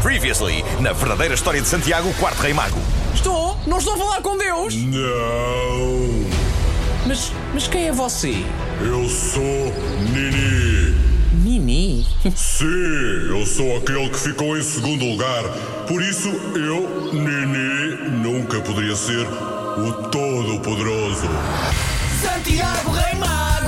Previously, na verdadeira história de Santiago, o quarto rei mago. Estou? Não estou a falar com Deus? Não! Mas quem é você? Eu sou Nini! Nini? Sim, eu sou aquele que ficou em segundo lugar. Por isso, eu, Nini, nunca poderia ser o Todo-Poderoso. Santiago Rei Mago!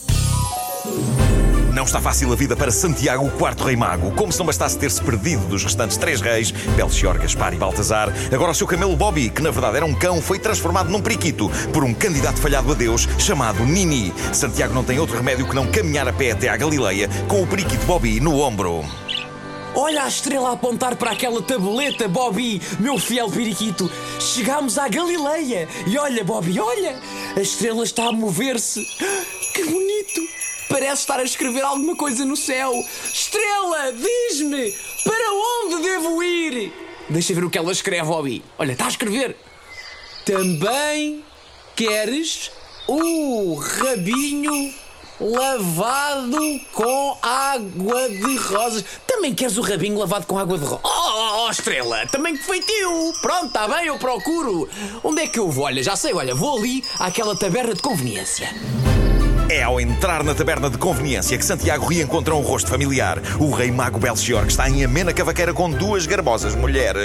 Não está fácil a vida para Santiago, o quarto rei mago. Como se não bastasse ter-se perdido dos restantes três reis, Belchior, Gaspar e Baltazar, agora o seu camelo Bobby, que na verdade era um cão, foi transformado num periquito por um candidato falhado a Deus chamado Nini. Santiago não tem outro remédio que não caminhar a pé até à Galileia com o periquito Bobby no ombro. Olha a estrela a apontar para aquela tabuleta, Bobby, meu fiel periquito. Chegámos à Galileia. E olha, Bobby, olha. A estrela está a mover-se. Que bonito. Parece estar a escrever alguma coisa no céu. Estrela, diz-me, para onde devo ir? Deixa ver o que ela escreve, Bobby. Olha, está a escrever. Também queres o rabinho lavado com água de rosas. Também queres o rabinho lavado com água de rosas? Oh, estrela, também que feitio. Pronto, está bem, eu procuro. Onde é que eu vou? Olha, já sei, olha, vou ali àquela taberna de conveniência. É ao entrar na taberna de conveniência que Santiago reencontra um rosto familiar. O rei mago Belchior, que está em amena cavaqueira com duas garbosas mulheres.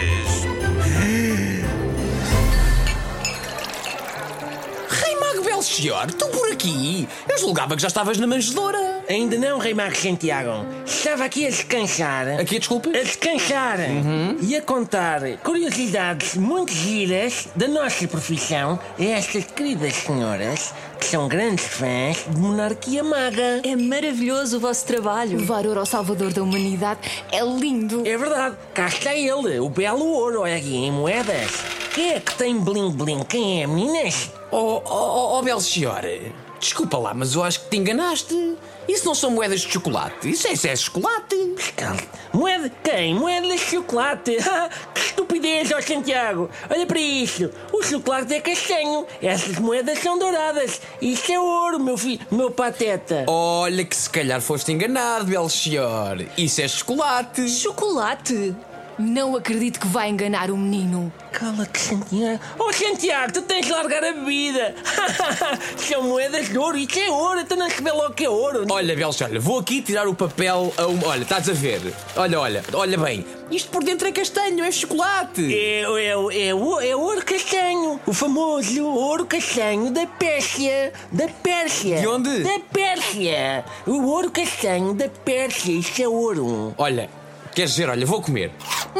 Belchior, tu por aqui? Eu julgava que já estavas na manjedoura. Ainda não, Rei Mago Santiago. Estava aqui a descansar. Aqui, desculpe? A descansar. E a contar curiosidades muito giras da nossa profissão a estas queridas senhoras que são grandes fãs de monarquia maga. É maravilhoso o vosso trabalho. Levar ouro ao salvador da humanidade é lindo. É verdade. Cá está ele, o belo ouro. Olha aqui, em moedas. Quem é que tem bling-bling? Quem é, meninas? Oh, Belchior, desculpa lá, mas eu acho que te enganaste. Isso não são moedas de chocolate. Isso é chocolate. Moeda? Quem? Moedas de chocolate? Que estupidez, ó Santiago. Olha para isto. O chocolate é castanho. Essas moedas são douradas. Isto é ouro, meu filho, meu pateta. Olha que se calhar foste enganado, Belchior. Isso é chocolate. Chocolate? Não acredito que vai enganar o menino. Cala-te, Santiago. Oh, Santiago, tu tens de largar a bebida. São moedas de ouro. Isto é ouro. Tu não se vê logo que é ouro. Olha, Belchior, vou aqui tirar o papel a uma... Olha, estás a ver? Olha bem. Isto por dentro é castanho, é chocolate. É ouro castanho. O famoso ouro castanho da Pérsia. Da Pérsia. De onde? Da Pérsia. O ouro castanho da Pérsia. Isto é ouro. Olha, queres dizer, olha, vou comer.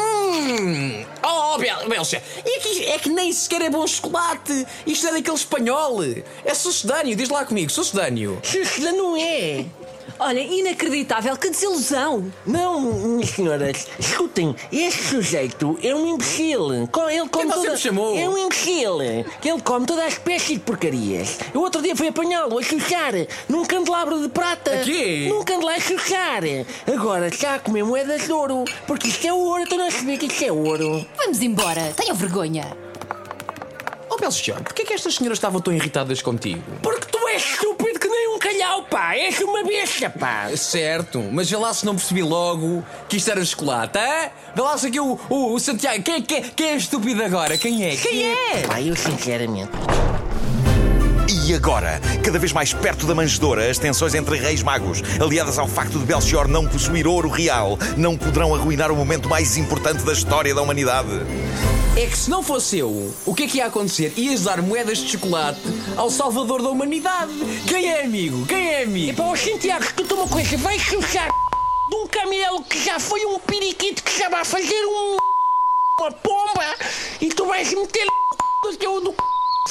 Belchior, é que nem sequer é bom chocolate. Isto é daquele espanhol. É sucedâneo, diz lá comigo, sucedâneo. Sucedâneo não é. Olha, inacreditável, que desilusão. Não, minhas senhoras, escutem, este sujeito é um imbecil. Ele come Quem você me chamou? É um imbecil. Ele come toda a espécie de porcarias. Eu outro dia fui apanhá-lo a chuchar num candelabro de prata. Aqui? Num candelabro a chuchar. Agora está a comer moedas de ouro. Porque isto é ouro, então não se vê que isto é ouro. Vamos embora, tenham vergonha. Belchior, porquê é que estas senhoras estavam tão irritadas contigo? Porque tu és estúpido que nem um calhau, pá. És uma besta, pá. Certo, mas vê lá se não percebi logo que isto era chocolate, é? Vê lá se aqui o Santiago. Quem é estúpido agora? Quem é? Pá, eu sinceramente... E agora, cada vez mais perto da manjedoura, as tensões entre reis magos, aliadas ao facto de Belchior não possuir ouro real, não poderão arruinar o momento mais importante da história da humanidade. É que se não fosse eu, o que é que ia acontecer? Ias dar moedas de chocolate ao salvador da humanidade. Quem é amigo? Epá, ó Santiago, escuta uma coisa, vais chuchar de um camelo que já foi um periquito que já vai fazer uma pomba e tu vais meter o teu do...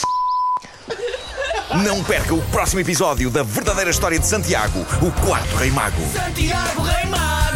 Não perca o próximo episódio da verdadeira história de Santiago, o quarto rei mago. Santiago Rei Mago!